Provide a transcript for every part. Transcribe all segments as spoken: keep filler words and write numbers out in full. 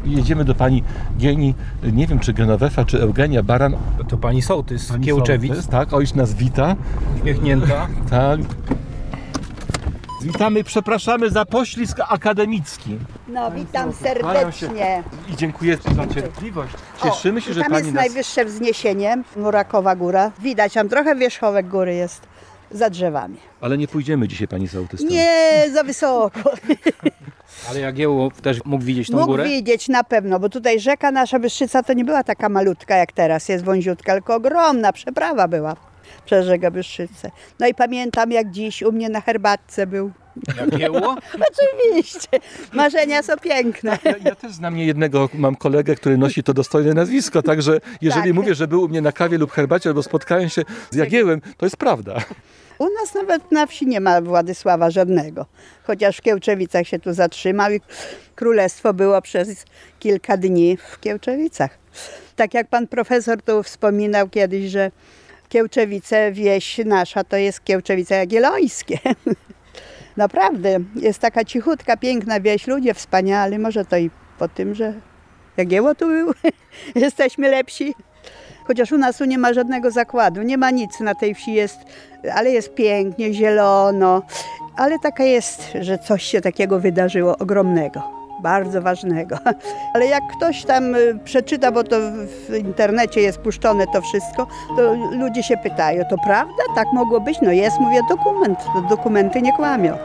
jedziemy do pani Gieni, nie wiem czy Genovefa, czy Eugenia Baran. To pani sołtys z Kiełczewic. Sołtys, tak, ojciec nas wita. Uśmiechnięta. Tak. Witamy, przepraszamy za poślizg akademicki. No, witam serdecznie. I dziękuję za cierpliwość. Cieszymy się, o, że tam pani jest nas... najwyższe wzniesienie, Murakowa Góra. Widać, tam trochę wierzchołek góry jest za drzewami. Ale nie pójdziemy dzisiaj pani sołtys. Nie, za wysoko. Ale Jagiełło też mógł widzieć tą Mógł górę? widzieć na pewno, bo tutaj rzeka nasza Bystrzyca to nie była taka malutka jak teraz, jest wąziutka, tylko ogromna przeprawa była przez rzekę Bystrzycę. No i pamiętam jak dziś u mnie na herbatce był. Jagiełło? Oczywiście, marzenia są piękne. Ja, ja też znam niejednego, mam kolegę, który nosi to dostojne nazwisko, także jeżeli Tak. mówię, że był u mnie na kawie lub herbacie, albo spotkałem się z Jagiełem, to jest prawda. U nas nawet na wsi nie ma Władysława żadnego, chociaż w Kiełczewicach się tu zatrzymał i królestwo było przez kilka dni w Kiełczewicach. Tak jak pan profesor tu wspominał kiedyś, że Kiełczewice, wieś nasza, to jest Kiełczewice Jagiellońskie. Naprawdę, jest taka cichutka, piękna wieś, ludzie wspaniali, może to i po tym, że Jagiełło tu był, jesteśmy lepsi. Chociaż u nas tu nie ma żadnego zakładu, nie ma nic na tej wsi, jest, ale jest pięknie, zielono. Ale taka jest, że coś się takiego wydarzyło ogromnego, bardzo ważnego. Ale jak ktoś tam przeczyta, bo to w internecie jest puszczone to wszystko, to ludzie się pytają, to prawda? Tak mogło być? No jest, mówię, dokument, dokumenty nie kłamią.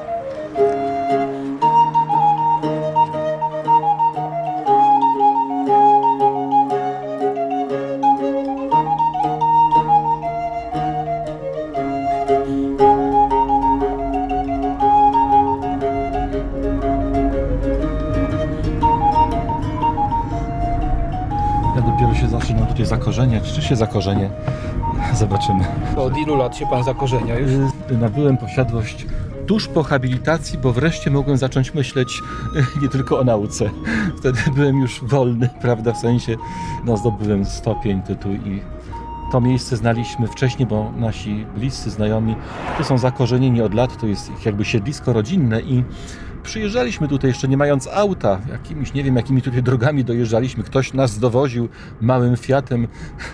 Dopiero się zaczynam tutaj zakorzeniać. Czy się zakorzenię? Zobaczymy. Od ilu lat się pan zakorzenia już? Nabyłem posiadłość tuż po habilitacji, bo wreszcie mogłem zacząć myśleć nie tylko o nauce. Wtedy byłem już wolny, prawda, w sensie no, zdobyłem stopień, tytuł i to miejsce znaliśmy wcześniej, bo nasi bliscy znajomi tu są zakorzenieni od lat, to jest ich jakby siedlisko rodzinne i przyjeżdżaliśmy tutaj jeszcze nie mając auta, jakimiś, nie wiem jakimi tutaj drogami dojeżdżaliśmy, ktoś nas dowoził małym Fiatem.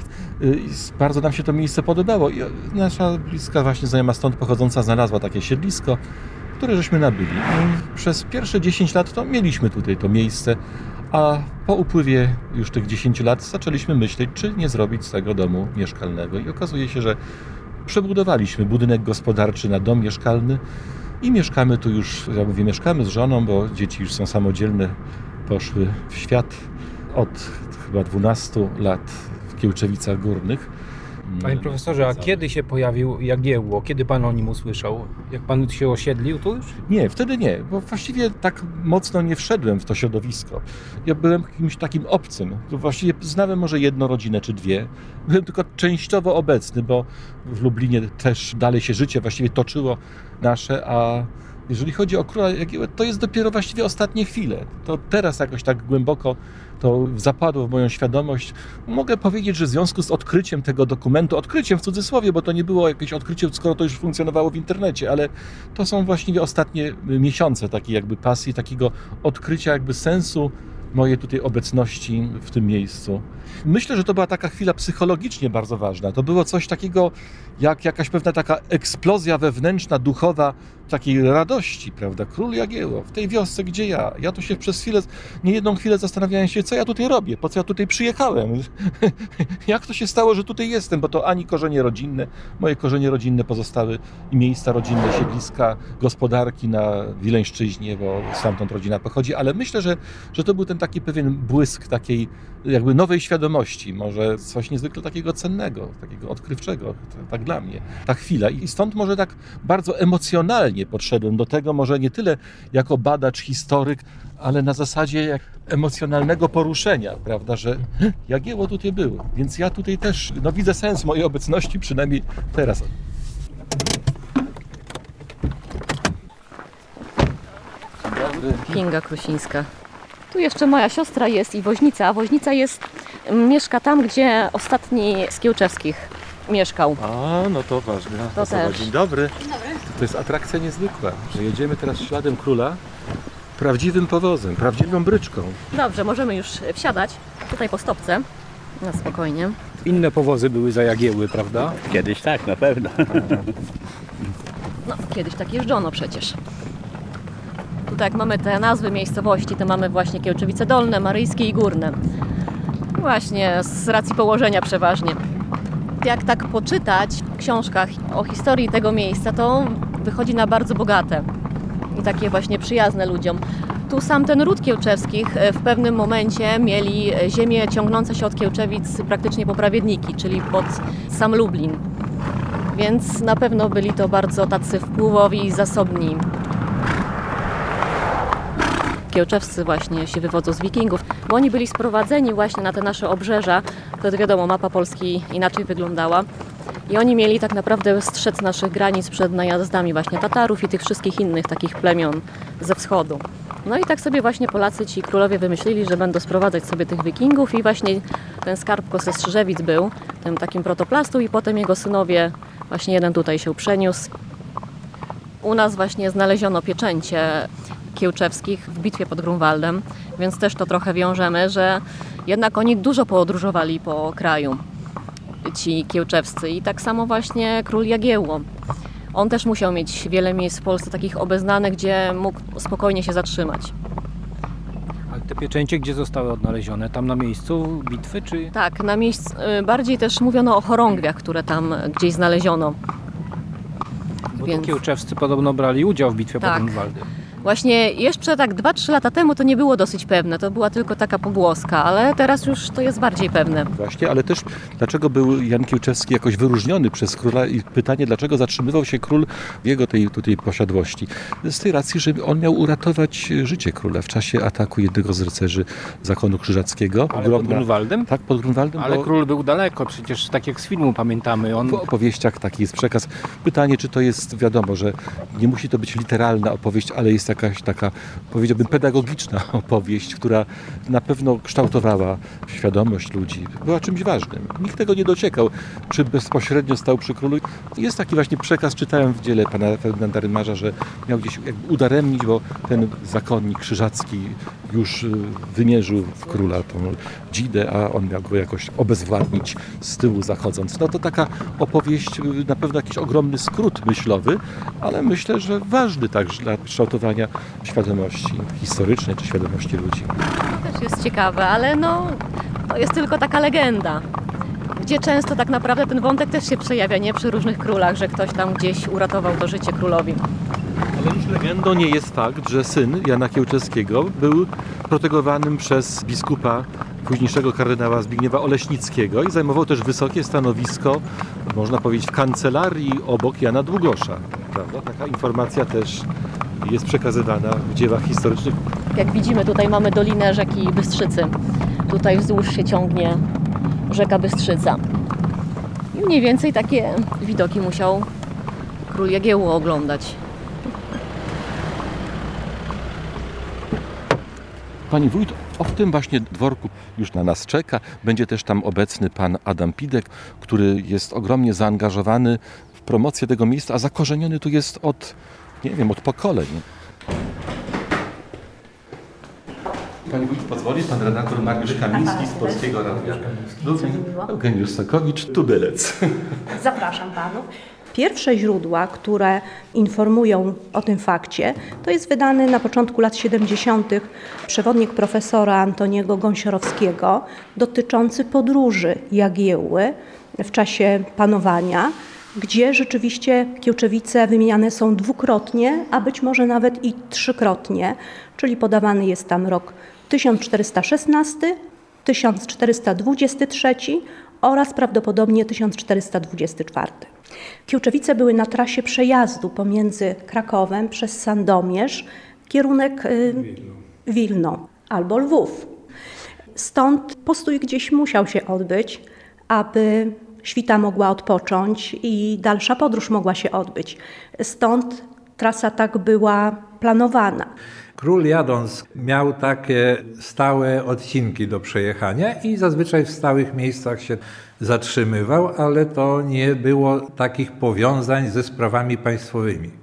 Bardzo nam się to miejsce podobało i nasza bliska właśnie znajoma stąd pochodząca znalazła takie siedlisko, które żeśmy nabyli. I przez pierwsze dziesięć lat to mieliśmy tutaj to miejsce, a po upływie już tych dziesięciu lat zaczęliśmy myśleć, czy nie zrobić z tego domu mieszkalnego i okazuje się, że przebudowaliśmy budynek gospodarczy na dom mieszkalny i mieszkamy tu już, ja mówię, mieszkamy z żoną, bo dzieci już są samodzielne, poszły w świat od chyba dwunastu lat w Kiełczewicach Górnych. Panie profesorze, a kiedy się pojawił Jagiełło? Kiedy pan o nim usłyszał? Jak pan się osiedlił tu już? Nie, wtedy nie, bo właściwie tak mocno nie wszedłem w to środowisko. Ja byłem kimś takim obcym. Właściwie znałem może jedną rodzinę czy dwie. Byłem tylko częściowo obecny, bo w Lublinie też dalej się życie właściwie toczyło nasze, a jeżeli chodzi o króla Jagiełłę, to jest dopiero właściwie ostatnie chwile. To teraz jakoś tak głęboko to zapadło w moją świadomość. Mogę powiedzieć, że w związku z odkryciem tego dokumentu, odkryciem w cudzysłowie, bo to nie było jakieś odkrycie, skoro to już funkcjonowało w internecie, ale to są właściwie ostatnie miesiące takiej jakby pasji, takiego odkrycia jakby sensu mojej tutaj obecności w tym miejscu. Myślę, że to była taka chwila psychologicznie bardzo ważna. To było coś takiego jak jakaś pewna taka eksplozja wewnętrzna, duchowa, takiej radości, prawda? Król Jagiełło, w tej wiosce, gdzie ja. Ja tu się przez chwilę, nie jedną chwilę zastanawiałem się, co ja tutaj robię, po co ja tutaj przyjechałem. Jak to się stało, że tutaj jestem, bo to ani korzenie rodzinne, moje korzenie rodzinne pozostały i miejsca rodzinne, siedliska, gospodarki na Wileńszczyźnie, bo stamtąd rodzina pochodzi, ale myślę, że, że to był ten taki pewien błysk takiej jakby nowej świadomości, może coś niezwykle takiego cennego, takiego odkrywczego, tak dla mnie, ta chwila. I stąd może tak bardzo emocjonalnie podszedłem do tego, może nie tyle jako badacz, historyk, ale na zasadzie jak emocjonalnego poruszenia, prawda, że Jagiełło tutaj było, więc ja tutaj też no, widzę sens mojej obecności, przynajmniej teraz. Dobry. Kinga Krusińska. Tu jeszcze moja siostra jest i woźnica, a woźnica jest, mieszka tam, gdzie ostatni z Kiełczewskich mieszkał. A, no to ważne. To też. Dzień dobry. Dzień dobry. To jest atrakcja niezwykła, że jedziemy teraz śladem króla Prawdziwym powozem, prawdziwą bryczką. Dobrze, możemy już wsiadać tutaj po stopce. Na spokojnie. Inne powozy były za Jagiełły, prawda? Kiedyś tak, na pewno. No, kiedyś tak jeżdżono przecież. Tutaj jak mamy te nazwy miejscowości, to mamy właśnie Kiełczewice Dolne, Maryjskie i Górne. Właśnie z racji położenia przeważnie. Jak tak poczytać w książkach o historii tego miejsca, to wychodzi na bardzo bogate i takie właśnie przyjazne ludziom. Tu sam ten ród Kiełczewskich w pewnym momencie mieli ziemię ciągnące się od Kiełczewic praktycznie po Prawiedniki, czyli pod sam Lublin. Więc na pewno byli to bardzo tacy wpływowi i zasobni. Kiełczewscy właśnie się wywodzą z Wikingów, bo oni byli sprowadzeni właśnie na te nasze obrzeża. Wtedy wiadomo, mapa Polski inaczej wyglądała. I oni mieli tak naprawdę strzec naszych granic przed najazdami właśnie Tatarów i tych wszystkich innych takich plemion ze wschodu. No i tak sobie właśnie Polacy, ci królowie wymyślili, że będą sprowadzać sobie tych Wikingów i właśnie ten skarbko ze Strzyżewic był tym takim protoplastu i potem jego synowie, właśnie jeden tutaj się przeniósł. U nas właśnie znaleziono pieczęcie Kiełczewskich w bitwie pod Grunwaldem, więc też to trochę wiążemy, że jednak oni dużo podróżowali po kraju, ci Kiełczewscy i tak samo właśnie król Jagiełło. On też musiał mieć wiele miejsc w Polsce takich obeznanych, gdzie mógł spokojnie się zatrzymać. Ale te pieczęcie gdzie zostały odnalezione? Tam na miejscu bitwy, czy? Tak, na miejscu, bardziej też mówiono o chorągwiach, które tam gdzieś znaleziono. Bo Więc... to Kiełczewscy podobno brali udział w bitwie Tak. pod Grunwaldem. Właśnie jeszcze tak dwa trzy lata temu to nie było dosyć pewne, to była tylko taka pogłoska, ale teraz już to jest bardziej pewne. Właśnie, ale też dlaczego był Jan Kiełczewski jakoś wyróżniony przez króla i pytanie, dlaczego zatrzymywał się król w jego tej tutaj posiadłości? Z tej racji, że on miał uratować życie króla w czasie ataku jednego z rycerzy zakonu krzyżackiego. Ale Ogromna- pod Grunwaldem? Tak, pod Grunwaldem. Ale bo król był daleko, przecież tak jak z filmu pamiętamy. On... w opowieściach taki jest przekaz. Pytanie, czy to jest, wiadomo, że nie musi to być literalna opowieść, ale jest jakaś taka, powiedziałbym, pedagogiczna opowieść, która na pewno kształtowała świadomość ludzi. Była czymś ważnym. Nikt tego nie dociekał, czy bezpośrednio stał przy królu. Jest taki właśnie przekaz, czytałem w dziele pana Ferdynanda Rymarza, że miał gdzieś jakby udaremnić, bo ten zakonnik krzyżacki już wymierzył w króla tą dzidę, a on miał go jakoś obezwładnić z tyłu zachodząc. No to taka opowieść, na pewno jakiś ogromny skrót myślowy, ale myślę, że ważny także dla kształtowania świadomości historycznej czy świadomości ludzi. To też jest ciekawe, ale no to jest tylko taka legenda, gdzie często tak naprawdę ten wątek też się przejawia, nie przy różnych królach, że ktoś tam gdzieś uratował to życie królowi. Ale już legendą nie jest fakt, że syn Jana Kiełczewskiego był protegowanym przez biskupa późniejszego kardynała Zbigniewa Oleśnickiego i zajmował też wysokie stanowisko, można powiedzieć, w kancelarii obok Jana Długosza. Prawda? Taka informacja też jest przekazywana w dziełach historycznych. Jak widzimy, tutaj mamy dolinę rzeki Bystrzycy. Tutaj wzdłuż się ciągnie rzeka Bystrzyca. I mniej więcej takie widoki musiał król Jagiełło oglądać. Pani wójt, o w tym właśnie dworku już na nas czeka. Będzie też tam obecny pan Adam Pidek, który jest ogromnie zaangażowany w promocję tego miejsca, a zakorzeniony tu jest od, nie wiem, od pokoleń. Pani wójt, pozwoli pan redaktor Mariusz Kamiński z Polskiego Radia. Eugeniusz Sokowicz, Tubylec. Zapraszam panów. Pierwsze źródła, które informują o tym fakcie, to jest wydany na początku lat siedemdziesiątych przewodnik profesora Antoniego Gąsiorowskiego dotyczący podróży Jagiełły w czasie panowania, gdzie rzeczywiście Kiełczewice wymieniane są dwukrotnie, a być może nawet i trzykrotnie, czyli podawany jest tam rok tysiąc czterysta szesnasty, tysiąc czterysta dwudziesty trzeci oraz prawdopodobnie tysiąc czterysta dwudziesty czwarty. Kiełczewice były na trasie przejazdu pomiędzy Krakowem przez Sandomierz, kierunek y, Wilno albo Lwów. Stąd postój gdzieś musiał się odbyć, aby świta mogła odpocząć i dalsza podróż mogła się odbyć. Stąd trasa tak była planowana. Król jadąc miał takie stałe odcinki do przejechania i zazwyczaj w stałych miejscach się zatrzymywał, ale to nie było takich powiązań ze sprawami państwowymi.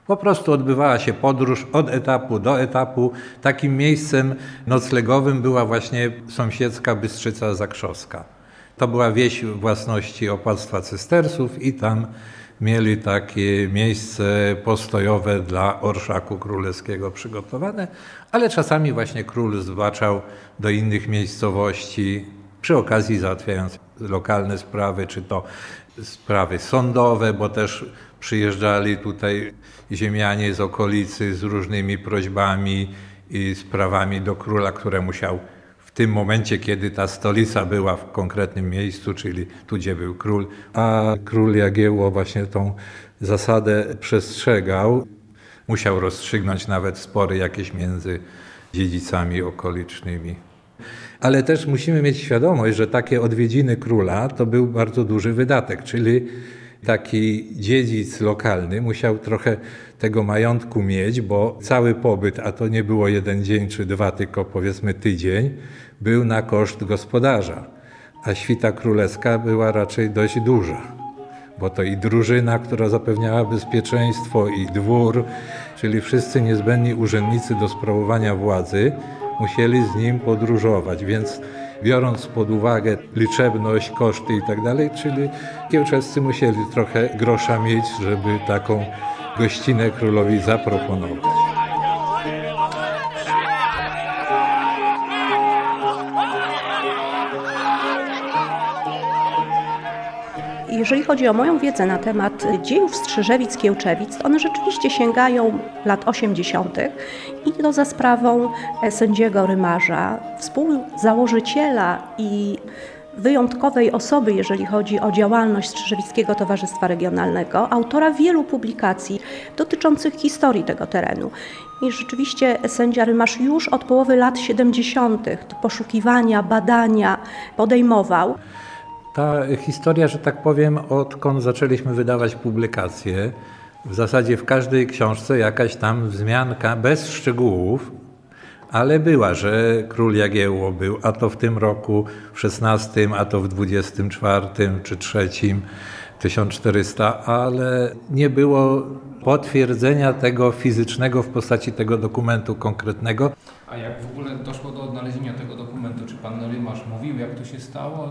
Po prostu odbywała się podróż od etapu do etapu. Takim miejscem noclegowym była właśnie sąsiedzka Bystrzyca Zakrzowska. To była wieś własności opłactwa cystersów i tam mieli takie miejsce postojowe dla orszaku królewskiego przygotowane, ale czasami właśnie król zbaczał do innych miejscowości, przy okazji załatwiając lokalne sprawy, czy to sprawy sądowe, bo też przyjeżdżali tutaj ziemianie z okolicy z różnymi prośbami i sprawami do króla, które musiał w tym momencie, kiedy ta stolica była w konkretnym miejscu, czyli tu, gdzie był król, a król Jagiełło właśnie tą zasadę przestrzegał, musiał rozstrzygnąć nawet spory jakieś między dziedzicami okolicznymi. Ale też musimy mieć świadomość, że takie odwiedziny króla to był bardzo duży wydatek, czyli taki dziedzic lokalny musiał trochę tego majątku mieć, bo cały pobyt, a to nie było jeden dzień czy dwa, tylko powiedzmy tydzień, był na koszt gospodarza, a świta królewska była raczej dość duża, bo to i drużyna, która zapewniała bezpieczeństwo, i dwór, czyli wszyscy niezbędni urzędnicy do sprawowania władzy musieli z nim podróżować, więc biorąc pod uwagę liczebność, koszty i tak dalej, czyli kiełczewscy musieli trochę grosza mieć, żeby taką gościnę królowi zaproponować. Jeżeli chodzi o moją wiedzę na temat dziejów Strzyżewic-Kiełczewic, to one rzeczywiście sięgają lat osiemdziesiątych i to za sprawą sędziego Rymarza, współzałożyciela i wyjątkowej osoby, jeżeli chodzi o działalność Strzyżewickiego Towarzystwa Regionalnego, autora wielu publikacji dotyczących historii tego terenu. I rzeczywiście sędzia Rymarz już od połowy lat siedemdziesiątych poszukiwania, badania podejmował. Ta historia, że tak powiem, odkąd zaczęliśmy wydawać publikacje, w zasadzie w każdej książce jakaś tam wzmianka, bez szczegółów, ale była, że król Jagiełło był, a to w tym roku w szesnastym, a to w dwudziestym czwartym czy trzecim, tysiąc czterysta, ale nie było potwierdzenia tego fizycznego w postaci tego dokumentu konkretnego. A jak w ogóle doszło do odnalezienia tego dokumentu? Czy pan Rymarz mówił, jak to się stało?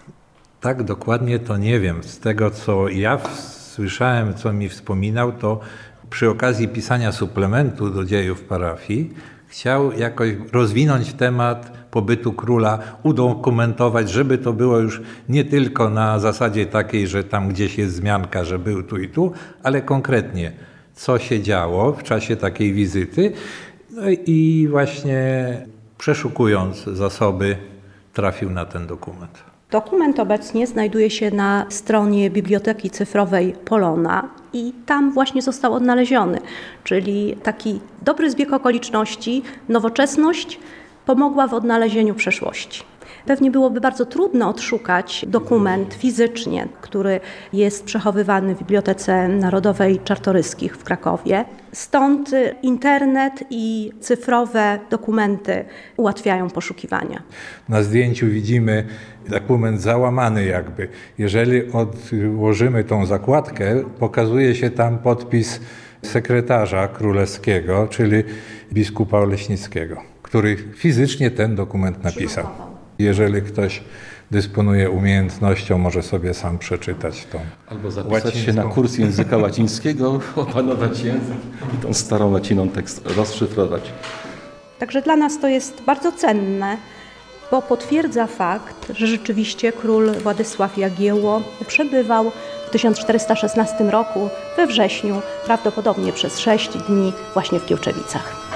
Tak dokładnie to nie wiem. Z tego, co ja słyszałem, co mi wspominał, to przy okazji pisania suplementu do dziejów parafii chciał jakoś rozwinąć temat pobytu króla, udokumentować, żeby to było już nie tylko na zasadzie takiej, że tam gdzieś jest wzmianka, że był tu i tu, ale konkretnie, co się działo w czasie takiej wizyty. No i właśnie przeszukując zasoby trafił na ten dokument. Dokument obecnie znajduje się na stronie Biblioteki Cyfrowej Polona i tam właśnie został odnaleziony, czyli taki dobry zbieg okoliczności, nowoczesność pomogła w odnalezieniu przeszłości. Pewnie byłoby bardzo trudno odszukać dokument fizycznie, który jest przechowywany w Bibliotece Narodowej Czartoryskich w Krakowie. Stąd internet i cyfrowe dokumenty ułatwiają poszukiwania. Na zdjęciu widzimy dokument załamany jakby. Jeżeli odłożymy tą zakładkę, pokazuje się tam podpis sekretarza królewskiego, czyli biskupa Oleśnickiego, który fizycznie ten dokument napisał. Jeżeli ktoś dysponuje umiejętnością, może sobie sam przeczytać tą Albo zapisać łacińską. się na kurs języka łacińskiego, opanować język i tą starą łaciną tekst rozszyfrować. Także dla nas to jest bardzo cenne, bo potwierdza fakt, że rzeczywiście król Władysław Jagiełło przebywał w tysiąc czterysta szesnastym roku we wrześniu, prawdopodobnie przez sześć dni właśnie w Kiełczewicach.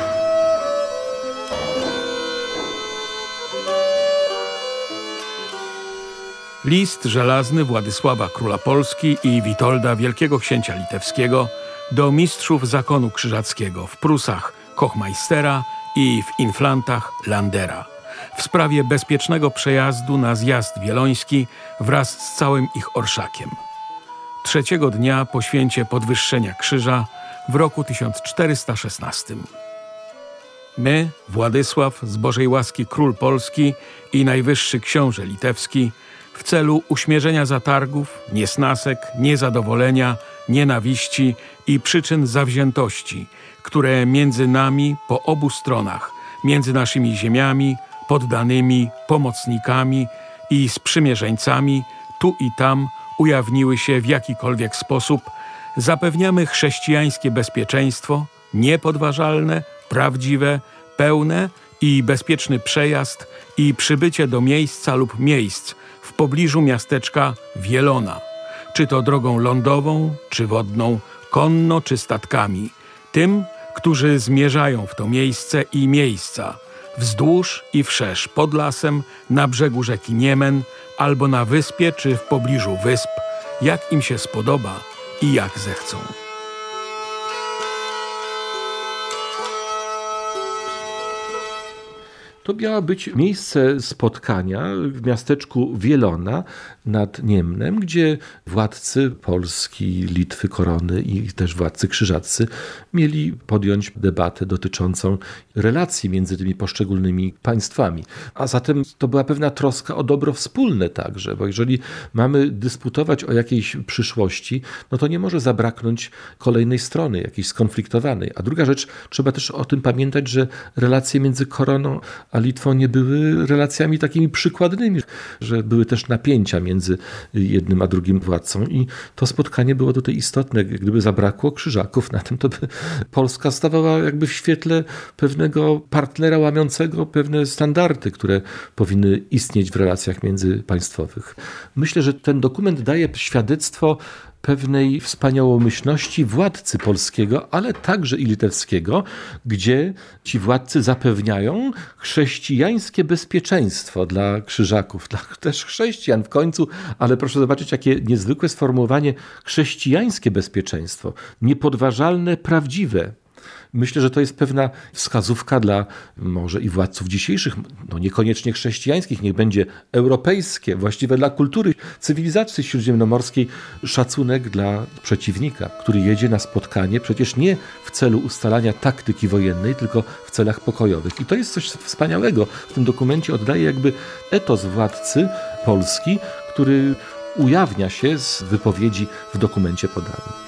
List żelazny Władysława Króla Polski i Witolda Wielkiego Księcia Litewskiego do mistrzów zakonu krzyżackiego w Prusach Kochmeistera i w Inflantach Landera w sprawie bezpiecznego przejazdu na zjazd wieloński wraz z całym ich orszakiem. Trzeciego dnia po święcie podwyższenia krzyża w roku tysiąc czterysta szesnastym. My, Władysław, z Bożej łaski Król Polski i Najwyższy Książę Litewski, w celu uśmierzenia zatargów, niesnasek, niezadowolenia nienawiści i przyczyn zawziętości, które między nami po obu stronach, między naszymi ziemiami, poddanymi, pomocnikami i sprzymierzeńcami, tu i tam ujawniły się w jakikolwiek sposób, zapewniamy chrześcijańskie bezpieczeństwo, niepodważalne, prawdziwe, pełne i bezpieczny przejazd i przybycie do miejsca lub miejsc w pobliżu miasteczka Wielona, czy to drogą lądową, czy wodną, konno, czy statkami, tym, którzy zmierzają w to miejsce i miejsca, wzdłuż i wszerz, pod lasem, na brzegu rzeki Niemen, albo na wyspie, czy w pobliżu wysp, jak im się spodoba i jak zechcą. To miało być miejsce spotkania w miasteczku Wielona nad Niemnem, gdzie władcy Polski, Litwy, Korony i też władcy krzyżaccy mieli podjąć debatę dotyczącą relacji między tymi poszczególnymi państwami. A zatem to była pewna troska o dobro wspólne także, bo jeżeli mamy dyskutować o jakiejś przyszłości, no to nie może zabraknąć kolejnej strony, jakiejś skonfliktowanej. A druga rzecz, trzeba też o tym pamiętać, że relacje między Koroną a Litwą nie były relacjami takimi przykładnymi, że były też napięcia między jednym a drugim władcą i to spotkanie było tutaj istotne. Gdyby zabrakło krzyżaków na tym, to by Polska stawała jakby w świetle pewnego partnera łamiącego pewne standardy, które powinny istnieć w relacjach międzypaństwowych. Myślę, że ten dokument daje świadectwo pewnej wspaniałomyślności władcy polskiego, ale także i litewskiego, gdzie ci władcy zapewniają chrześcijańskie bezpieczeństwo dla krzyżaków, dla też chrześcijan w końcu, ale proszę zobaczyć, jakie niezwykłe sformułowanie chrześcijańskie bezpieczeństwo, niepodważalne, prawdziwe. Myślę, że to jest pewna wskazówka dla może i władców dzisiejszych, no niekoniecznie chrześcijańskich, niech będzie europejskie, właściwe dla kultury, cywilizacji śródziemnomorskiej, szacunek dla przeciwnika, który jedzie na spotkanie przecież nie w celu ustalania taktyki wojennej, tylko w celach pokojowych. I to jest coś wspaniałego. W tym dokumencie oddaje jakby etos władcy Polski, który ujawnia się z wypowiedzi w dokumencie podanym.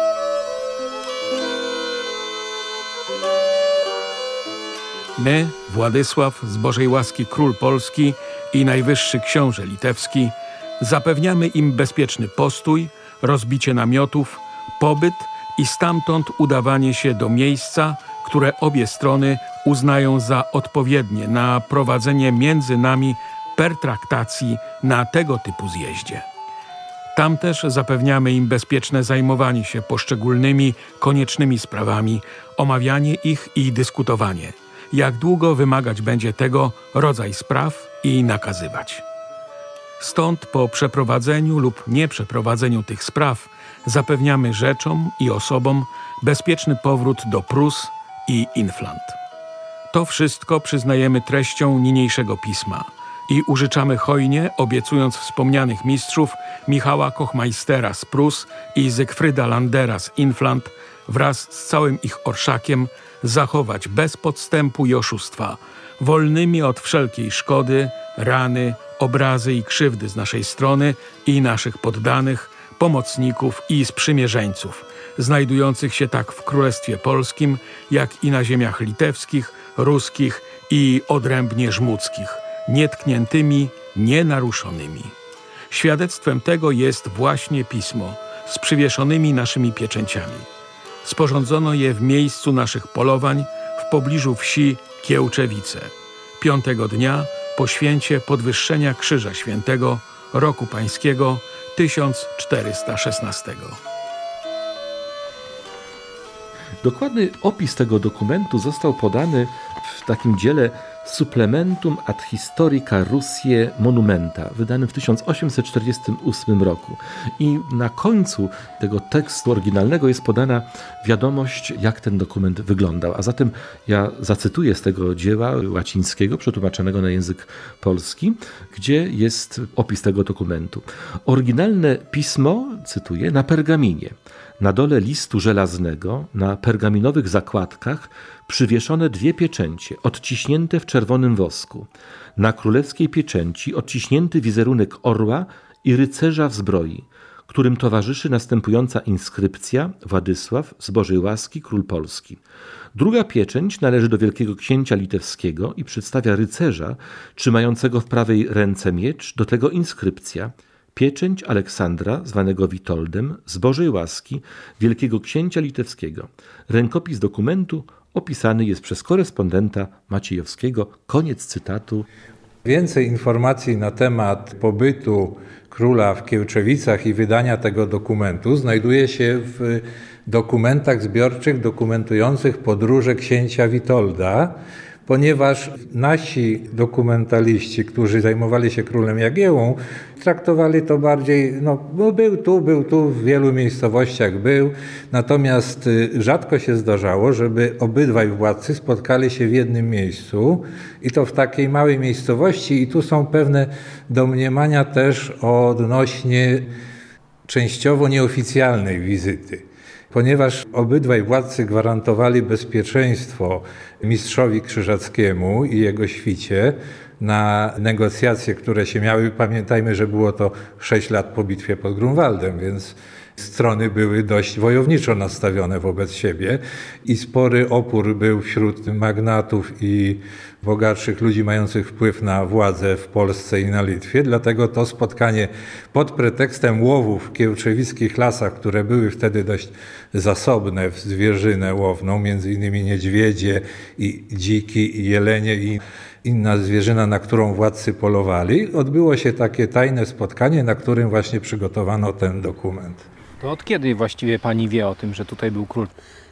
My, Władysław, z Bożej łaski król Polski i najwyższy książę litewski, zapewniamy im bezpieczny postój, rozbicie namiotów, pobyt i stamtąd udawanie się do miejsca, które obie strony uznają za odpowiednie na prowadzenie między nami pertraktacji na tego typu zjeździe. Tam też zapewniamy im bezpieczne zajmowanie się poszczególnymi, koniecznymi sprawami, omawianie ich i dyskutowanie. Jak długo wymagać będzie tego rodzaj spraw i nakazywać. Stąd po przeprowadzeniu lub nieprzeprowadzeniu tych spraw zapewniamy rzeczom i osobom bezpieczny powrót do Prus i Inflant. To wszystko przyznajemy treścią niniejszego pisma i użyczamy hojnie, obiecując wspomnianych mistrzów Michała Kochmeistera z Prus i Zygfryda Landera z Inflant wraz z całym ich orszakiem zachować bez podstępu i oszustwa, wolnymi od wszelkiej szkody, rany, obrazy i krzywdy z naszej strony i naszych poddanych, pomocników i sprzymierzeńców, znajdujących się tak w Królestwie Polskim, jak i na ziemiach litewskich, ruskich i odrębnie żmudzkich, nietkniętymi, nienaruszonymi. Świadectwem tego jest właśnie pismo z przywieszonymi naszymi pieczęciami. Sporządzono je w miejscu naszych polowań w pobliżu wsi Kiełczewice, piątego dnia po święcie podwyższenia Krzyża Świętego roku pańskiego tysiąc czterysta szesnastego. Dokładny opis tego dokumentu został podany w takim dziele Supplementum ad Historica Russiae Monumenta, wydanym w tysiąc osiemset czterdziestym ósmym roku. I na końcu tego tekstu oryginalnego jest podana wiadomość, jak ten dokument wyglądał. A zatem ja zacytuję z tego dzieła łacińskiego, przetłumaczonego na język polski, gdzie jest opis tego dokumentu. Oryginalne pismo, cytuję, na pergaminie. Na dole listu żelaznego, na pergaminowych zakładkach przywieszone dwie pieczęcie, odciśnięte w czerwonym wosku. Na królewskiej pieczęci odciśnięty wizerunek orła i rycerza w zbroi. którym towarzyszy następująca inskrypcja: Władysław z Bożej łaski, król Polski. Druga pieczęć należy do wielkiego księcia litewskiego i przedstawia rycerza trzymającego w prawej ręce miecz, do tego inskrypcja: Pieczęć Aleksandra, zwanego Witoldem, z Bożej łaski, wielkiego księcia litewskiego. Rękopis dokumentu opisany jest przez korespondenta Maciejowskiego. Koniec cytatu. Więcej informacji na temat pobytu króla w Kiełczewicach i wydania tego dokumentu znajduje się w dokumentach zbiorczych dokumentujących podróże księcia Witolda, ponieważ nasi dokumentaliści, którzy zajmowali się królem Jagiełłą, traktowali to bardziej, no był tu, był tu, w wielu miejscowościach był, natomiast rzadko się zdarzało, żeby obydwaj władcy spotkali się w jednym miejscu i to w takiej małej miejscowości, i tu są pewne domniemania też odnośnie częściowo nieoficjalnej wizyty. Ponieważ obydwaj władcy gwarantowali bezpieczeństwo mistrzowi Krzyżackiemu i jego świcie na negocjacje, które się miały. Pamiętajmy, że było to sześć lat po bitwie pod Grunwaldem, więc strony były dość wojowniczo nastawione wobec siebie i spory opór był wśród magnatów i bogatszych ludzi mających wpływ na władzę w Polsce i na Litwie. Dlatego to spotkanie pod pretekstem łowów w kiełczewickich lasach, które były wtedy dość zasobne w zwierzynę łowną, między innymi niedźwiedzie i dziki i jelenie i inna zwierzyna, na którą władcy polowali, odbyło się takie tajne spotkanie, na którym właśnie przygotowano ten dokument. To od kiedy właściwie pani wie o tym, że tutaj był król?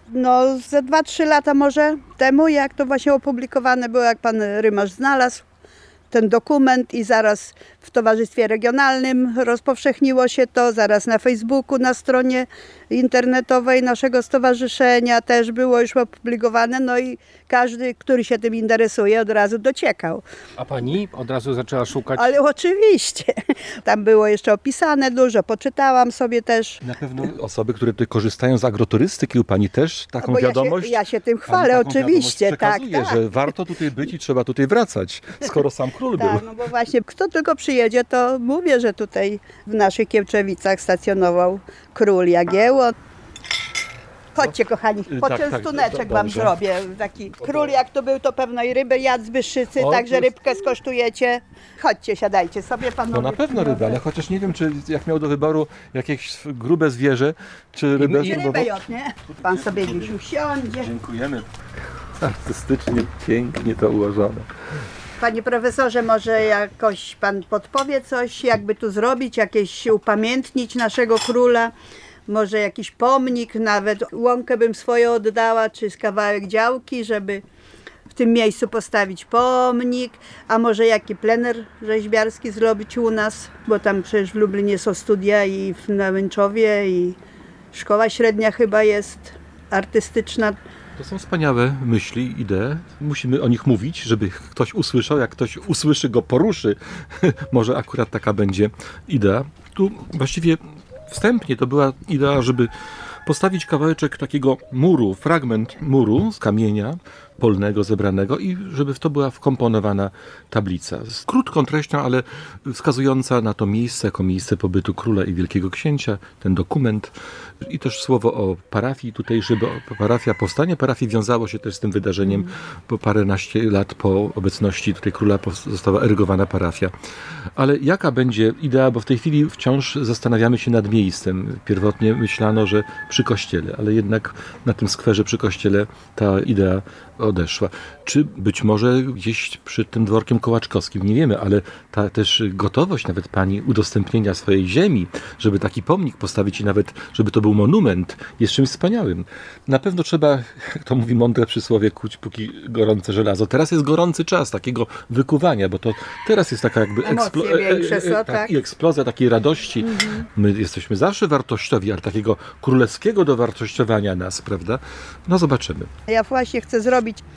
No ze dwa, trzy lata może temu, jak to właśnie opublikowane było, jak pan Rymarz znalazł ten dokument i zaraz w Towarzystwie Regionalnym rozpowszechniło się to, zaraz na Facebooku, na stronie internetowej naszego stowarzyszenia też było już opublikowane, no i każdy, który się tym interesuje, od razu dociekał. A pani od razu zaczęła szukać? Ale oczywiście. Tam było jeszcze opisane dużo, poczytałam sobie też. Na pewno osoby, które tutaj korzystają z agroturystyki, u pani też taką Bo wiadomość? Ja się, ja się tym chwalę, oczywiście. Tak, tak. Że warto tutaj być i trzeba tutaj wracać, skoro sam król był. Tak, no bo właśnie kto tylko przyjedzie, to mówię, że tutaj w naszych Kiełczewicach stacjonował król Jagiełło. Chodźcie kochani, poczęstuneczek tak, tak, wam dobrze. zrobię. Taki król jak to był, to pewno i rybę jadł z Byszycy, O, także to- rybkę skosztujecie. Chodźcie, siadajcie sobie panowie. No na pewno rybę, ale chociaż nie wiem, czy jak miał do wyboru jakieś grube zwierzę, czy rybę. Czy rybę jod, nie? Pan sobie gdzieś usiądzie. Dziękujemy. Artystycznie, pięknie to ułożone. Panie profesorze, może jakoś pan podpowie coś, jakby tu zrobić, jakieś upamiętnić naszego króla? Może jakiś pomnik, nawet łąkę bym swoją oddała, czy z kawałek działki, żeby w tym miejscu postawić pomnik, a może jaki plener rzeźbiarski zrobić u nas, bo tam przecież w Lublinie są studia i w Nałęczowie i szkoła średnia chyba jest artystyczna. To są wspaniałe myśli, idee. Musimy o nich mówić, żeby ktoś usłyszał. Jak ktoś usłyszy, go poruszy. Może akurat taka będzie idea. Tu właściwie wstępnie to była idea, żeby postawić kawałeczek takiego muru, fragment muru z kamienia polnego zebranego i żeby w to była wkomponowana tablica. Z krótką treścią, ale wskazująca na to miejsce, jako miejsce pobytu króla i wielkiego księcia, ten dokument i też słowo o parafii tutaj, żeby parafia, powstanie parafii wiązało się też z tym wydarzeniem, bo paręnaście lat po obecności tutaj króla została erygowana parafia. Ale jaka będzie idea, bo w tej chwili wciąż zastanawiamy się nad miejscem. Pierwotnie myślano, że przy kościele, ale jednak na tym skwerze przy kościele ta idea odeszła. Czy być może gdzieś przed tym dworkiem kołaczkowskim, nie wiemy, ale ta też gotowość nawet pani udostępnienia swojej ziemi, żeby taki pomnik postawić i nawet, żeby to był monument, jest czymś wspaniałym. Na pewno trzeba, jak to mówi mądre przysłowie, kuć póki gorące żelazo. Teraz jest gorący czas takiego wykuwania, bo to teraz jest taka jakby eksplo- większe są, e, e, e, tak. i eksplozja takiej radości. Mhm. My jesteśmy zawsze wartościowi, ale takiego królewskiego dowartościowania nas, prawda? No zobaczymy. Ja właśnie chcę zrobić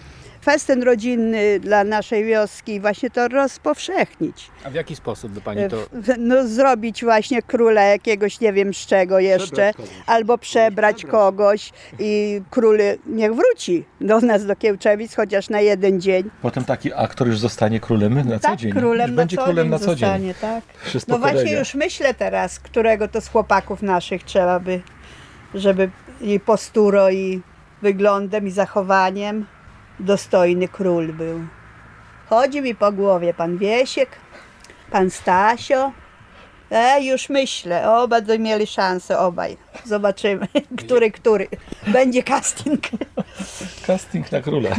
festyn rodzinny dla naszej wioski i właśnie to rozpowszechnić. A w jaki sposób by pani to... No zrobić właśnie króla jakiegoś, nie wiem z czego jeszcze, albo przebrać kogoś i król niech wróci do nas, do Kiełczewic, chociaż na jeden dzień. Potem taki aktor już zostanie królem na co Tak, dzień. królem już na będzie co królem dzień na co zostanie, dzień. tak. Przez No pokolenia. właśnie już myślę teraz, którego to z chłopaków naszych trzeba by, żeby i posturą, i wyglądem, i zachowaniem dostojny król był. Chodzi mi po głowie pan Wiesiek, pan Stasio. E, już myślę, obaj mieli szansę, obaj. Zobaczymy, który, który. Będzie casting. Casting na króla.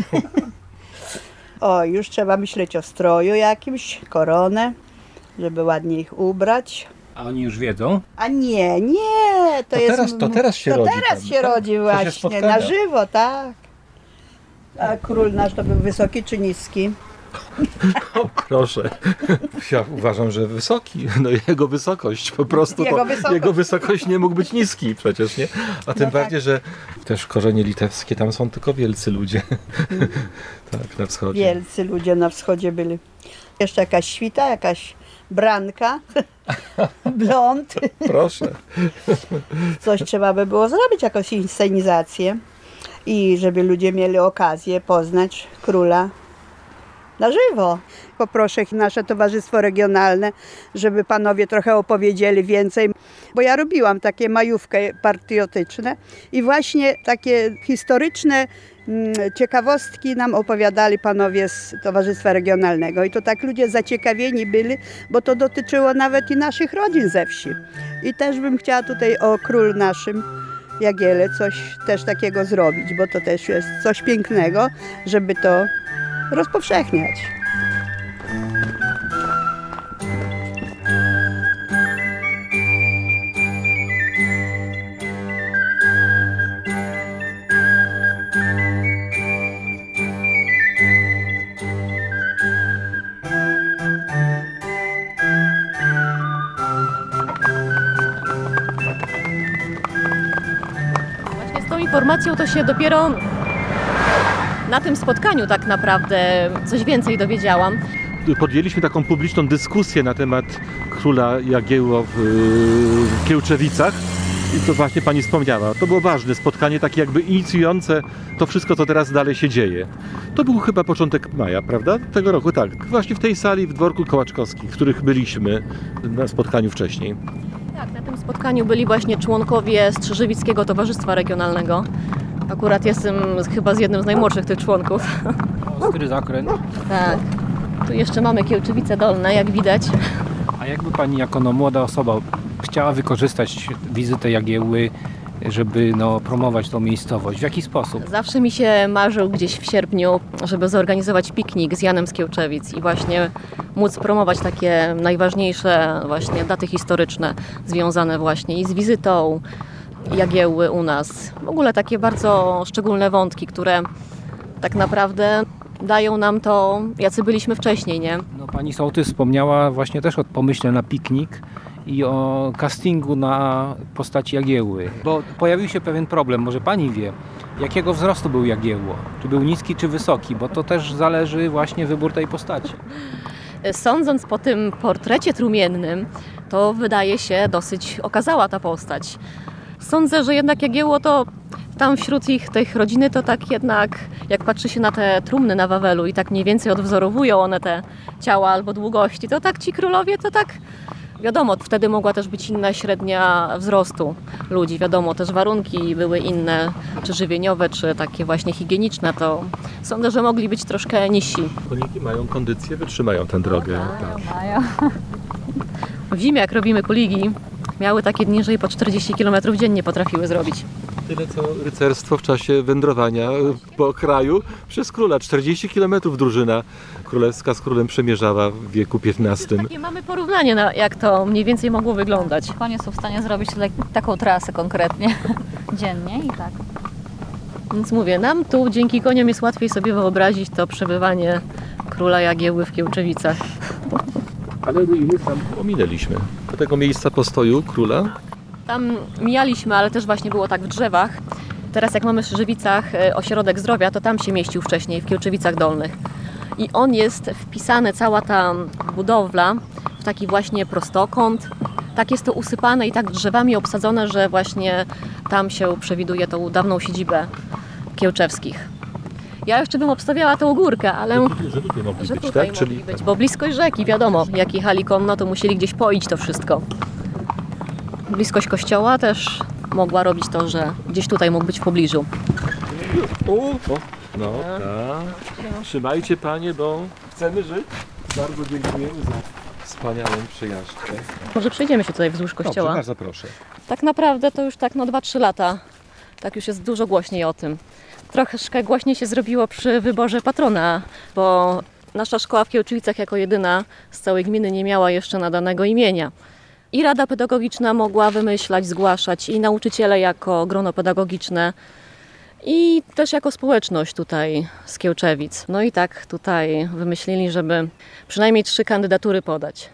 O, już trzeba myśleć o stroju jakimś, koronę, żeby ładnie ich ubrać. A oni już wiedzą? A nie, nie, to, To jest... teraz- to teraz się to rodzi teraz tam, się tak? rodzi W czasie właśnie, spotkania. na żywo, tak. A król nasz to był wysoki czy niski? Proszę. Ja uważam, że wysoki. No jego wysokość po prostu. Jego to, wysokość. jego wysokość nie mógł być niski przecież, nie? A tym No tak. bardziej, że też korzenie litewskie, tam są tylko wielcy ludzie. Tak, na wschodzie. Wielcy ludzie na wschodzie byli. Jeszcze jakaś świta, jakaś branka, blond. Proszę. Coś trzeba by było zrobić, jakąś inscenizację. I żeby ludzie mieli okazję poznać króla na żywo. Poproszę nasze Towarzystwo Regionalne, żeby panowie trochę opowiedzieli więcej, bo ja robiłam takie majówki patriotyczne i właśnie takie historyczne mm, ciekawostki nam opowiadali panowie z Towarzystwa Regionalnego i to tak ludzie zaciekawieni byli, bo to dotyczyło nawet i naszych rodzin ze wsi. I też bym chciała tutaj o król naszym Jagiele coś też takiego zrobić, bo to też jest coś pięknego, żeby to rozpowszechniać. Właśnie z tą informacją to się dopiero na tym spotkaniu tak naprawdę coś więcej dowiedziałam. Podjęliśmy taką publiczną dyskusję na temat króla Jagiełło w, w Kiełczewicach. I to właśnie pani wspomniała. To było ważne spotkanie, takie jakby inicjujące to wszystko, co teraz dalej się dzieje. To był chyba początek maja, prawda? Tego roku, tak. Właśnie w tej sali w dworku Kołaczkowskich, w których byliśmy na spotkaniu wcześniej. Tak, na tym spotkaniu byli właśnie członkowie Strzyżewickiego Towarzystwa Regionalnego. Akurat jestem chyba z jednym z najmłodszych tych członków. Ostry zakręt. Tak. Tu jeszcze mamy Kiełczewice Dolne, jak widać. A jakby pani jako no, młoda osoba chciała wykorzystać wizytę Jagiełły, żeby no, promować tą miejscowość? W jaki sposób? Zawsze mi się marzył gdzieś w sierpniu, żeby zorganizować piknik z Janem z Kiełczewic i właśnie móc promować takie najważniejsze właśnie daty historyczne związane właśnie i z wizytą Jagiełły u nas. W ogóle takie bardzo szczególne wątki, które tak naprawdę dają nam to, jacy byliśmy wcześniej, nie? No, pani sołtys wspomniała właśnie też o pomyśle na piknik i o castingu na postaci Jagiełły. Bo pojawił się pewien problem, może pani wie, jakiego wzrostu był Jagiełło? Czy był niski, czy wysoki? Bo to też zależy właśnie wybór tej postaci. Sądząc po tym portrecie trumiennym, to wydaje się dosyć okazała ta postać. Sądzę, że jednak Jagiełło to tam wśród ich tych rodziny to tak jednak, jak patrzy się na te trumny na Wawelu i tak mniej więcej odwzorowują one te ciała albo długości, to tak ci królowie to tak, wiadomo, wtedy mogła też być inna średnia wzrostu ludzi, wiadomo, też warunki były inne, czy żywieniowe, czy takie właśnie higieniczne, to sądzę, że mogli być troszkę niżsi. Koniki mają kondycję, wytrzymają tę drogę. Tak. W zimie, jak robimy kuligi, miały takie dni, że i po czterdzieści kilometrów dziennie potrafiły zrobić. Tyle co rycerstwo w czasie wędrowania po kraju przez króla. czterdzieści kilometrów drużyna królewska z królem przemierzała w wieku piętnastym. Takie mamy porównanie, na jak to mniej więcej mogło wyglądać. Konie są w stanie zrobić tak, taką trasę konkretnie dziennie i tak. Więc mówię, nam tu dzięki koniom jest łatwiej sobie wyobrazić to przebywanie króla Jagiełły w Kiełczewicach. Ale my tam ominęliśmy tego miejsca postoju króla. Tam mijaliśmy, ale też właśnie było tak w drzewach Teraz jak mamy w Strzyżewicach ośrodek zdrowia, to tam się mieścił wcześniej, w Kiełczewicach Dolnych. I on jest wpisany, cała ta budowla, w taki właśnie prostokąt. Tak jest to usypane i tak drzewami obsadzone, że właśnie tam się przewiduje tą dawną siedzibę Kiełczewskich. Ja jeszcze bym obstawiała tą górkę, ale Że tutaj mogli że być, tutaj tak? mogli być, bo bliskość rzeki, wiadomo, jak jechali konno, to musieli gdzieś poić to wszystko. Bliskość kościoła też mogła robić to, że gdzieś tutaj mógł być w pobliżu. O, no tak. Trzymajcie panie, bo chcemy żyć. Bardzo dziękujemy za wspaniałą przejażdżkę. Może przejdziemy się tutaj wzdłuż kościoła. Dobrze, bardzo proszę. Tak naprawdę to już tak no dwa trzy lata. Tak już jest dużo głośniej o tym. Troszkę głośniej się zrobiło przy wyborze patrona, bo nasza szkoła w Kiełczewicach jako jedyna z całej gminy nie miała jeszcze nadanego imienia. I Rada Pedagogiczna mogła wymyślać, zgłaszać, i nauczyciele jako grono pedagogiczne, i też jako społeczność tutaj z Kiełczewic. No i tak tutaj wymyślili, żeby przynajmniej trzy kandydatury podać.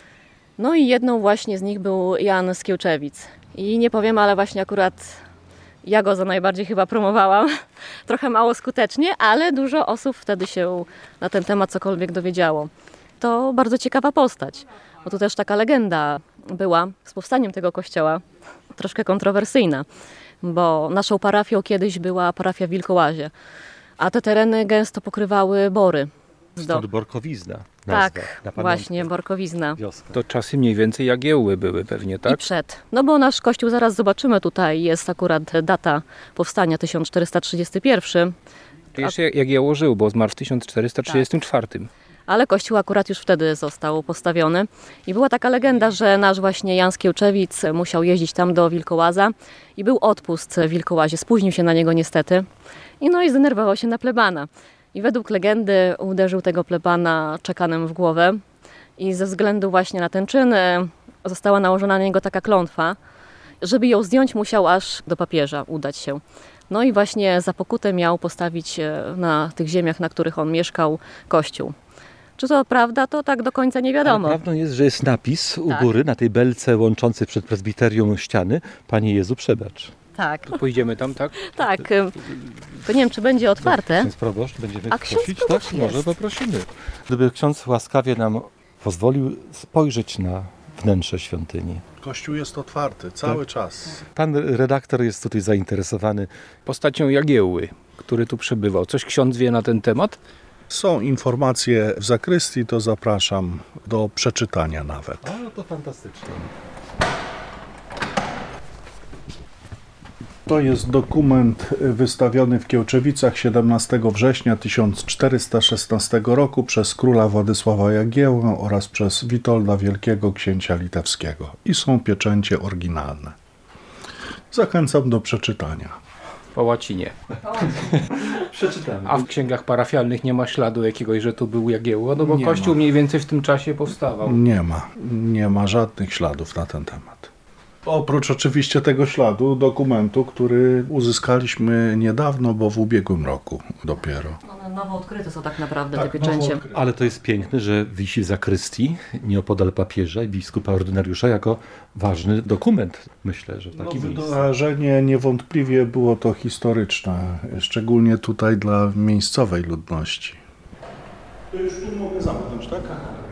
No i jedną właśnie z nich był Jan z Kiełczewic. I nie powiem, ale właśnie akurat ja go za najbardziej chyba promowałam. Trochę mało skutecznie, ale dużo osób wtedy się na ten temat cokolwiek dowiedziało. To bardzo ciekawa postać, bo tu też taka legenda była z powstaniem tego kościoła, troszkę kontrowersyjna, bo naszą parafią kiedyś była parafia w Wilkołazie, a te tereny gęsto pokrywały bory. Stąd Borkowizna. Nazwa, Tak, na właśnie, Borkowizna. Wioska. To czasy mniej więcej Jagiełły były pewnie, I tak? przed. No bo nasz kościół, zaraz zobaczymy, tutaj jest akurat data powstania tysiąc czterysta trzydziesty pierwszy. To jeszcze Jagiełło żył, bo zmarł w tysiąc czterysta trzydziestym czwartym. Ale kościół akurat już wtedy został postawiony. I była taka legenda, że nasz właśnie Jan z Kiełczewic musiał jeździć tam do Wilkołaza i był odpust w Wilkołazie. Spóźnił się na niego niestety. I no i zdenerwował się na plebana. I według legendy uderzył tego plebana czekanem w głowę. I ze względu właśnie na ten czyn została nałożona na niego taka klątwa. Żeby ją zdjąć, musiał aż do papieża udać się. No i właśnie za pokutę miał postawić na tych ziemiach, na których on mieszkał, kościół. Czy to prawda, to tak do końca nie wiadomo. Ale prawdą jest, że jest napis u Tak. góry, na tej belce łączącej przed prezbiterium ściany: Panie Jezu, przebacz. Tak, To pójdziemy tam, tak? tak. To nie wiem, czy będzie otwarte. Ksiądz proboszcz, będziemy A ksiądz prosić? proboszcz Tak, jest. może poprosimy. Gdyby ksiądz łaskawie nam pozwolił spojrzeć na wnętrze świątyni. Kościół jest otwarty cały czas. Pan redaktor jest tutaj zainteresowany. Postacią Jagiełły, który tu przebywał. Coś ksiądz wie na ten temat? Są informacje w zakrystii, to zapraszam do przeczytania nawet. A, no to fantastycznie. To jest dokument wystawiony w Kiełczewicach siedemnastego września tysiąc czterysta szesnastego roku przez króla Władysława Jagiełłę oraz przez Witolda Wielkiego, księcia litewskiego. I są pieczęcie oryginalne. Zachęcam do przeczytania. Po łacinie. Przeczytamy. A w księgach parafialnych nie ma śladu jakiegoś, że tu był Jagiełło, no bo Nie kościół ma. mniej więcej w tym czasie powstawał. Nie ma, nie ma żadnych śladów na ten temat. Oprócz oczywiście tego śladu, dokumentu, który uzyskaliśmy niedawno, bo w ubiegłym roku dopiero. One nowo odkryte są tak naprawdę Tak, te pieczęcie. nowo odkryte. Ale to jest piękne, że wisi w zakrystii, nieopodal papieża i biskupa ordynariusza, jako ważny dokument. Myślę, że w No, takim miejscu. wydarzenie niewątpliwie było to historyczne, szczególnie tutaj dla miejscowej ludności. To już tu mogę zamknąć, tak?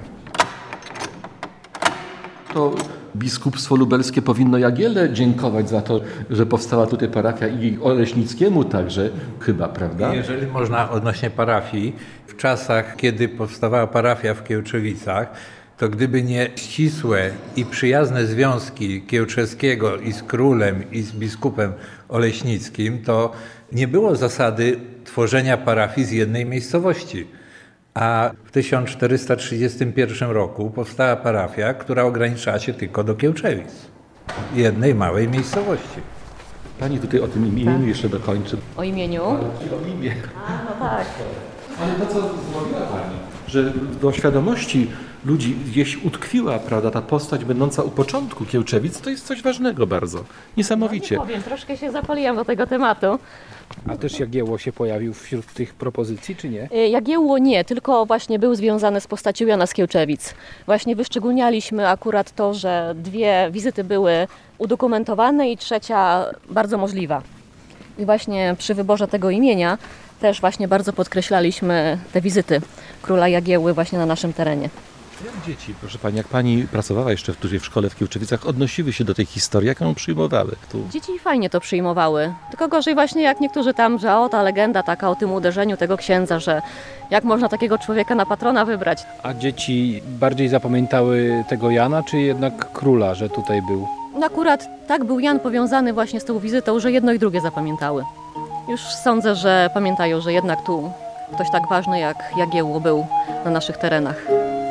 To biskupstwo lubelskie powinno Jagielle dziękować za to, że powstała tutaj parafia, i Oleśnickiemu także chyba, prawda? Jeżeli można odnośnie parafii, w czasach, kiedy powstawała parafia w Kiełczewicach, to gdyby nie ścisłe i przyjazne związki Kiełczewskiego i z królem, i z biskupem Oleśnickim, to nie było zasady tworzenia parafii z jednej miejscowości. A w tysiąc czterysta trzydziestym pierwszym roku powstała parafia, która ograniczała się tylko do Kiełczewic, jednej małej miejscowości. Pani tutaj o tym imieniu jeszcze dokończy. O imieniu? O imię. No tak. Ale to, co zrobiła Pani, że do świadomości ludzi gdzieś utkwiła, prawda, ta postać będąca u początku Kiełczewic, to jest coś ważnego bardzo. Niesamowicie. Nie powiem, troszkę się zapaliłam do tego tematu. A też Jagiełło się pojawił wśród tych propozycji, czy nie? Jagiełło nie, tylko właśnie był związany z postacią Jana z Kiełczewic. Właśnie wyszczególnialiśmy akurat to, że dwie wizyty były udokumentowane i trzecia bardzo możliwa. I właśnie przy wyborze tego imienia też właśnie bardzo podkreślaliśmy te wizyty króla Jagiełły właśnie na naszym terenie. Jak dzieci, proszę pani, jak pani pracowała jeszcze tutaj w szkole w Kiełczewicach, odnosiły się do tej historii, jak ją przyjmowały? Tu? Dzieci fajnie to przyjmowały, tylko gorzej właśnie jak niektórzy tam, że o ta legenda taka o tym uderzeniu tego księdza, że jak można takiego człowieka na patrona wybrać. A dzieci bardziej zapamiętały tego Jana, czy jednak króla, że tutaj był? No akurat tak był Jan powiązany właśnie z tą wizytą, że jedno i drugie zapamiętały. Już sądzę, że pamiętają, że jednak tu ktoś tak ważny jak Jagiełło był na naszych terenach.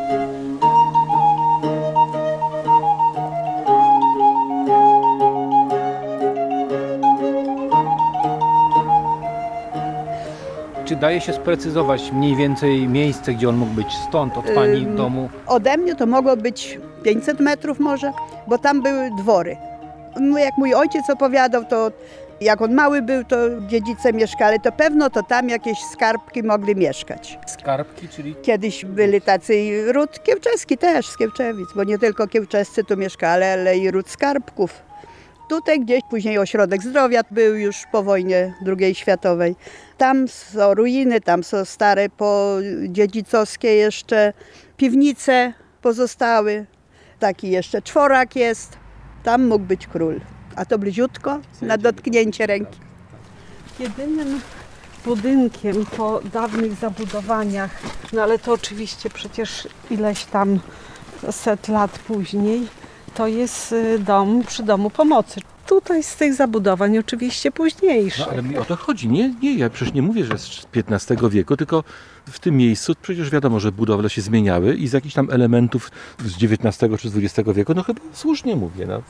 Czy daje się sprecyzować mniej więcej miejsce, gdzie on mógł być? Stąd, od pani Ym, domu? Ode mnie to mogło być pięćset metrów może, bo tam były dwory. No jak mój ojciec opowiadał, to jak on mały był, to dziedzice mieszkali, to pewno to tam jakieś skarbki mogli mieszkać. Skarbki, czyli? Kiedyś byli tacy ród kiełczeski też z Kiełczewic, bo nie tylko kiełczescy tu mieszkali, ale i ród skarbków. Tutaj gdzieś później ośrodek zdrowia był już po wojnie drugiej światowej. Tam są ruiny, tam są stare podziedzicowskie jeszcze piwnice pozostały. Taki jeszcze czworak jest. Tam mógł być król. A to bliziutko na dotknięcie ręki. Jedynym budynkiem po dawnych zabudowaniach, no ale to oczywiście przecież ileś tam set lat później, to jest dom przy Domu Pomocy. Tutaj z tych zabudowań oczywiście późniejszych. No ale mi o to chodzi. Nie, nie, ja przecież nie mówię, że z piętnastego wieku, tylko w tym miejscu przecież wiadomo, że budowle się zmieniały i z jakichś tam elementów z dziewiętnastego czy z dwudziestego wieku, no chyba słusznie mówię. No.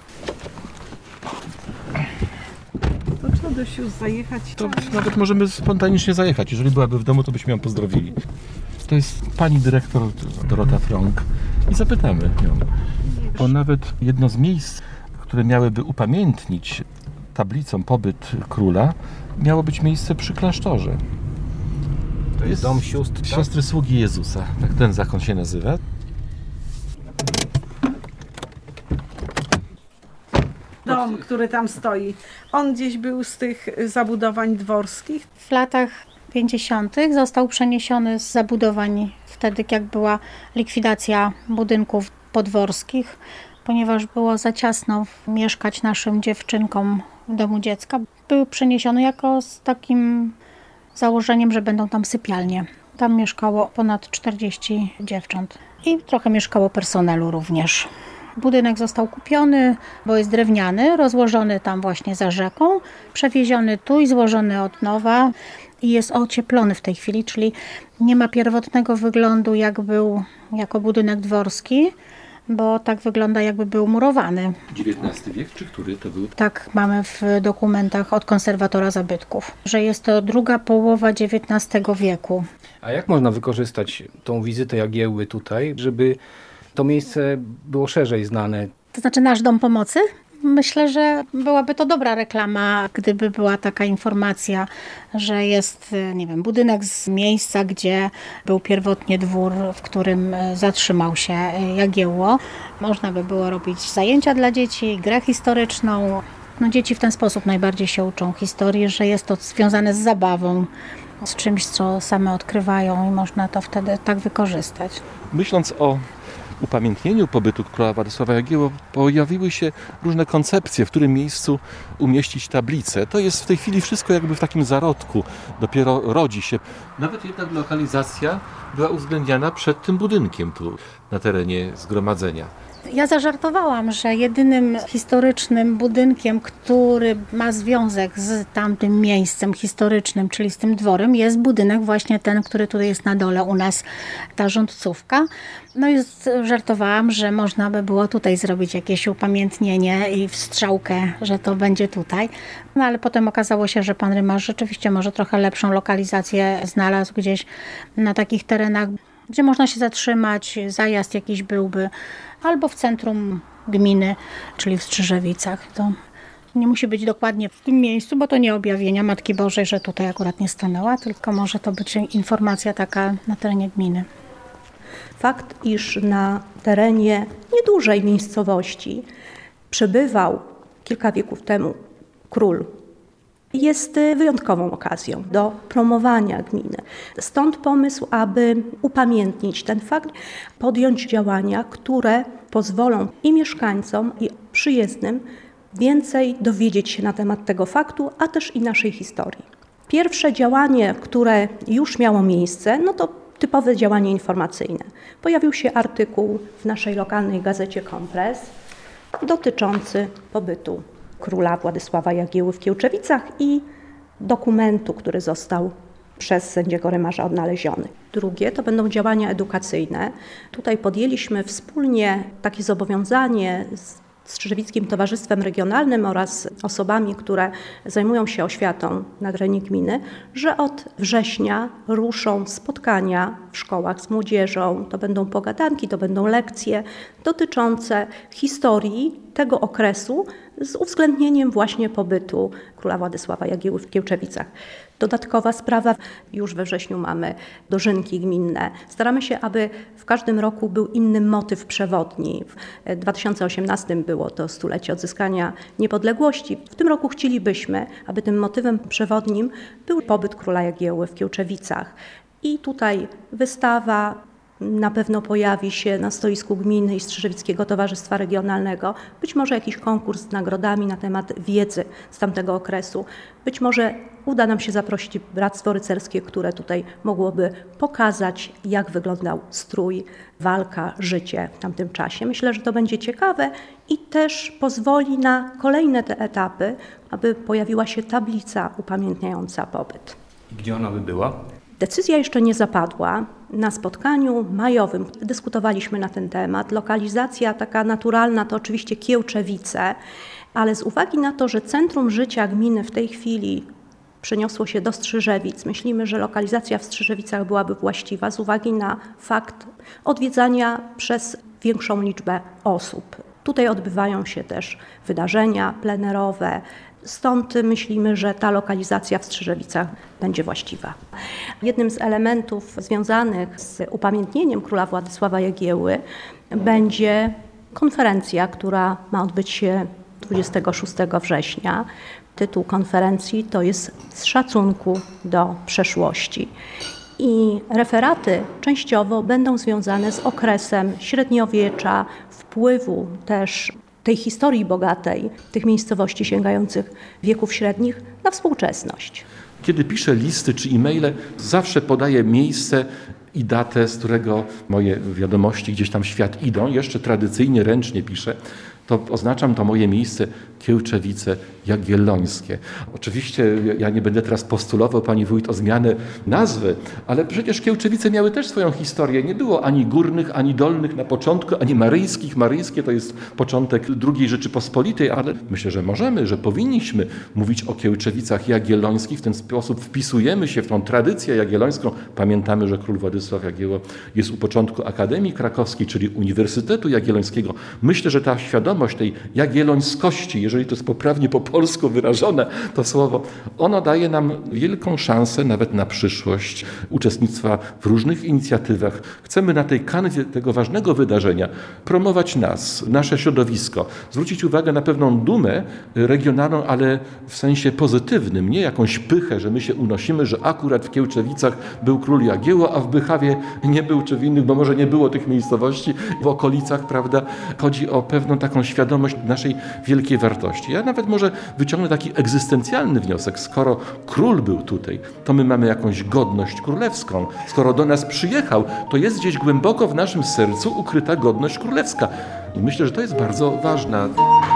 To trzeba dość już zajechać. To nawet możemy spontanicznie zajechać. Jeżeli byłaby w domu, to byśmy ją pozdrowili. To jest pani dyrektor Dorota Frąk i zapytamy ją. Bo nawet jedno z miejsc, które miałyby upamiętnić tablicą pobyt króla, miało być miejsce przy klasztorze. To jest dom sióstr, tak? Siostry Sługi Jezusa, tak ten zakon się nazywa. Dom, który tam stoi, on gdzieś był z tych zabudowań dworskich. W latach pięćdziesiątych został przeniesiony z zabudowań wtedy, jak była likwidacja budynków podworskich, ponieważ było za ciasno mieszkać naszym dziewczynkom w domu dziecka. Był przeniesiony jako z takim założeniem, że będą tam sypialnie. Tam mieszkało ponad czterdzieści dziewcząt i trochę mieszkało personelu również. Budynek został kupiony, bo jest drewniany, rozłożony tam właśnie za rzeką, przewieziony tu i złożony od nowa i jest ocieplony w tej chwili, czyli nie ma pierwotnego wyglądu, jak był jako budynek dworski, bo tak wygląda, jakby był murowany. dziewiętnasty wiek, czy który to był? Tak mamy w dokumentach od konserwatora zabytków, że jest to druga połowa dziewiętnastego wieku. A jak można wykorzystać tą wizytę Jagiełły tutaj, żeby to miejsce było szerzej znane? To znaczy nasz Dom Pomocy? Myślę, że byłaby to dobra reklama, gdyby była taka informacja, że jest, nie wiem, budynek z miejsca, gdzie był pierwotnie dwór, w którym zatrzymał się Jagiełło. Można by było robić zajęcia dla dzieci, grę historyczną. No, dzieci w ten sposób najbardziej się uczą historii, że jest to związane z zabawą, z czymś, co same odkrywają i można to wtedy tak wykorzystać. Myśląc o upamiętnieniu pobytu króla Władysława Jagiełły pojawiły się różne koncepcje, w którym miejscu umieścić tablicę. To jest w tej chwili wszystko jakby w takim zarodku. Dopiero rodzi się. Nawet jednak lokalizacja była uwzględniana przed tym budynkiem tu na terenie zgromadzenia. Ja zażartowałam, że jedynym historycznym budynkiem, który ma związek z tamtym miejscem historycznym, czyli z tym dworem, jest budynek właśnie ten, który tutaj jest na dole u nas, ta rządcówka. No i żartowałam, że można by było tutaj zrobić jakieś upamiętnienie i wstrzałkę, że to będzie tutaj. No ale potem okazało się, że pan rymarz rzeczywiście może trochę lepszą lokalizację znalazł gdzieś na takich terenach, gdzie można się zatrzymać, zajazd jakiś byłby, albo w centrum gminy, czyli w Strzyżewicach. To nie musi być dokładnie w tym miejscu, bo to nie objawienia Matki Bożej, że tutaj akurat nie stanęła, tylko może to być informacja taka na terenie gminy. Fakt, iż na terenie niedużej miejscowości przebywał kilka wieków temu król jest wyjątkową okazją do promowania gminy. Stąd pomysł, aby upamiętnić ten fakt, podjąć działania, które pozwolą i mieszkańcom, i przyjezdnym więcej dowiedzieć się na temat tego faktu, a też i naszej historii. Pierwsze działanie, które już miało miejsce, no to typowe działanie informacyjne. Pojawił się artykuł w naszej lokalnej gazecie Kompres dotyczący pobytu króla Władysława Jagieły w Kiełczewicach i dokumentu, który został przez sędziego Rymarza odnaleziony. Drugie to będą działania edukacyjne. Tutaj podjęliśmy wspólnie takie zobowiązanie z Strzyżewickim Towarzystwem Regionalnym oraz osobami, które zajmują się oświatą na terenie gminy, że od września ruszą spotkania w szkołach z młodzieżą. To będą pogadanki, to będą lekcje dotyczące historii tego okresu z uwzględnieniem właśnie pobytu króla Władysława Jagieły w Kiełczewicach. Dodatkowa sprawa, już we wrześniu mamy dożynki gminne. Staramy się, aby w każdym roku był inny motyw przewodni. W dwa tysiące osiemnastym było to stulecie odzyskania niepodległości. W tym roku chcielibyśmy, aby tym motywem przewodnim był pobyt króla Jagieły w Kiełczewicach. I tutaj wystawa na pewno pojawi się na stoisku gminy i Strzyżewickiego Towarzystwa Regionalnego. Być może jakiś konkurs z nagrodami na temat wiedzy z tamtego okresu. Być może uda nam się zaprosić Bractwo Rycerskie, które tutaj mogłoby pokazać, jak wyglądał strój, walka, życie w tamtym czasie. Myślę, że to będzie ciekawe i też pozwoli na kolejne te etapy, aby pojawiła się tablica upamiętniająca pobyt. I gdzie ona by była? Decyzja jeszcze nie zapadła. Na spotkaniu majowym dyskutowaliśmy na ten temat. Lokalizacja taka naturalna to oczywiście Kiełczewice, ale z uwagi na to, że centrum życia gminy w tej chwili przeniosło się do Strzyżewic, myślimy, że lokalizacja w Strzyżewicach byłaby właściwa z uwagi na fakt odwiedzania przez większą liczbę osób. Tutaj odbywają się też wydarzenia plenerowe, stąd myślimy, że ta lokalizacja w Strzyżewicach będzie właściwa. Jednym z elementów związanych z upamiętnieniem króla Władysława Jagieły będzie konferencja, która ma odbyć się dwudziestego szóstego września. Tytuł konferencji to jest Z szacunku do przeszłości. I referaty częściowo będą związane z okresem średniowiecza, wpływu też tej historii bogatej, tych miejscowości sięgających wieków średnich na współczesność. Kiedy piszę listy czy e-maile, zawsze podaję miejsce i datę, z którego moje wiadomości gdzieś tam w świat idą. Jeszcze tradycyjnie, ręcznie piszę. To oznaczam to moje miejsce Kiełczewice Jagiellońskie. Oczywiście ja nie będę teraz postulował, pani wójt, o zmianę nazwy, ale przecież Kiełczewice miały też swoją historię. Nie było ani górnych, ani dolnych na początku, ani maryjskich. Maryjskie to jest początek drugiej Rzeczypospolitej, ale myślę, że możemy, że powinniśmy mówić o Kiełczewicach Jagiellońskich. W ten sposób wpisujemy się w tą tradycję jagiellońską. Pamiętamy, że król Władysław Jagiełło jest u początku Akademii Krakowskiej, czyli Uniwersytetu Jagiellońskiego. Myślę, że ta świadomość tej jagiellońskości, jeżeli to jest poprawnie po polsku wyrażone to słowo, ono daje nam wielką szansę nawet na przyszłość uczestnictwa w różnych inicjatywach. Chcemy na tej kanwie tego ważnego wydarzenia promować nas, nasze środowisko, zwrócić uwagę na pewną dumę regionalną, ale w sensie pozytywnym, nie jakąś pychę, że my się unosimy, że akurat w Kiełczewicach był król Jagiełło, a w Bychawie nie był, czy w innych, bo może nie było tych miejscowości w okolicach, prawda? Chodzi o pewną taką świadomość naszej wielkiej wartości. Ja nawet może wyciągnę taki egzystencjalny wniosek. Skoro król był tutaj, to my mamy jakąś godność królewską. Skoro do nas przyjechał, to jest gdzieś głęboko w naszym sercu ukryta godność królewska. I myślę, że to jest bardzo ważne.